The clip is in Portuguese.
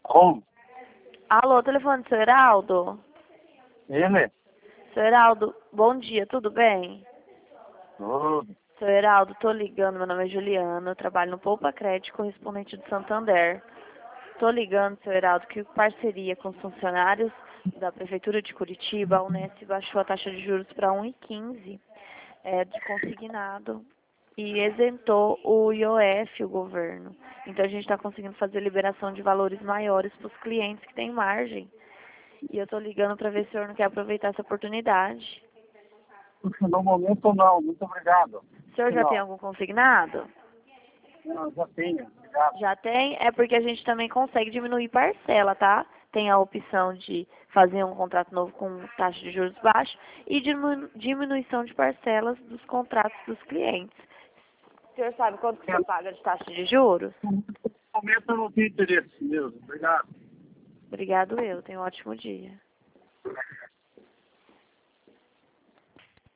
Com Alô, telefone do seu Heraldo? ele? Seu Heraldo, bom dia, tudo bem? Tudo. Seu Heraldo, tô ligando, meu nome é Juliana, eu trabalho no Poupa Crédito, correspondente do Santander. Tô ligando, seu Heraldo, que em parceria com os funcionários da Prefeitura de Curitiba, a Unesp baixou a taxa de juros para 1,15 de consignado e isentou o IOF, o governo. Então a gente está conseguindo fazer liberação de valores maiores para os clientes que têm margem. E eu tô ligando para ver se o senhor não quer aproveitar essa oportunidade. No momento não, muito obrigado. O senhor já tem Não, algum consignado? não, já tenho, obrigado. Já tem? É porque a gente também consegue diminuir parcela, tá? Tem a opção de fazer um contrato novo com taxa de juros baixa e diminuição de parcelas dos contratos dos clientes. O senhor sabe quanto que o senhor paga de taxa de juros? No momento eu não tenho interesse mesmo, obrigado. Obrigado eu. Tenha um ótimo dia.